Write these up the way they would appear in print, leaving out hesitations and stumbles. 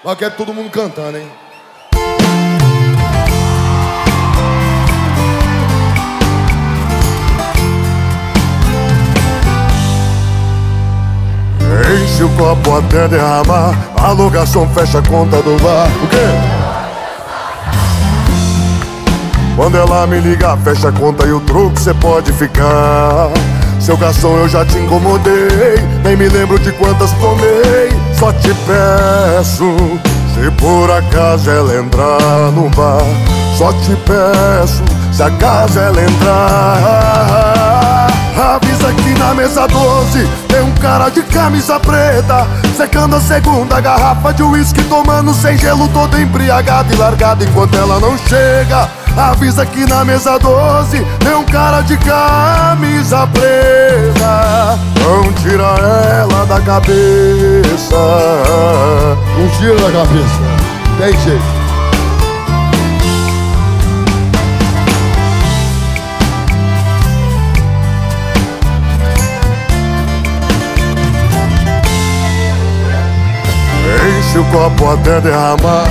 Mas quero todo mundo cantando, hein? Enche o copo até derramar, alô garçom, fecha a conta do bar. O quê? Quando ela me ligar, fecha a conta e o truque cê pode ficar. Seu garçom, eu já te incomodei, nem me lembro de quantas tomei. Só te peço, se por acaso ela entrar no bar. Só te peço, se acaso ela entrar. Avisa que na mesa 12 tem um cara de camisa preta, secando a segunda garrafa de uísque, tomando sem gelo, todo embriagado e largado enquanto ela não chega. Avisa que na mesa 12 tem um cara de camisa preta. Não tira ela da cabeça. Não tira da cabeça, tem jeito. Enche o copo até derramar.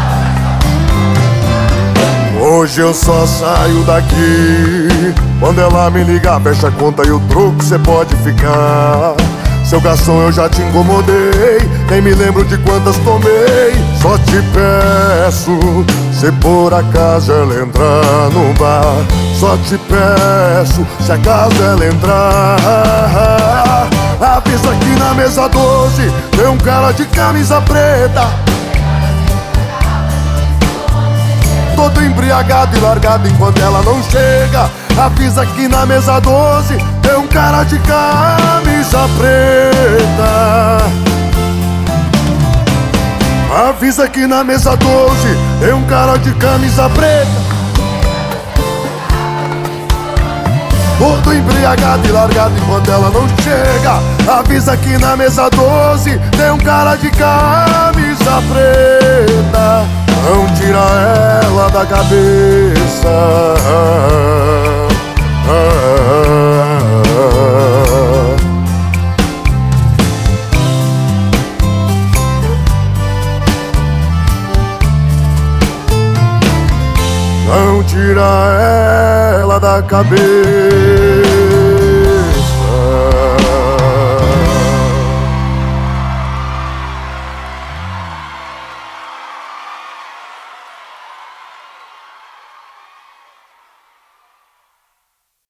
Hoje eu só saio daqui quando ela me ligar, fecha a conta e o truque cê pode ficar. Seu garçom, eu já te incomodei, nem me lembro de quantas tomei. Só te peço, se por acaso ela entrar no bar. Só te peço, se acaso ela entrar. Avisa que na mesa 12 tem um cara de camisa preta, todo embriagado e largado enquanto ela não chega. Avisa que na mesa 12 tem um cara de camisa preta. Avisa que na mesa 12 tem um cara de camisa preta, todo embriagado e largado enquanto ela não chega. Avisa que na mesa 12 tem um cara de camisa preta. Não tira ela da cabeça. Não tira ela da cabeça.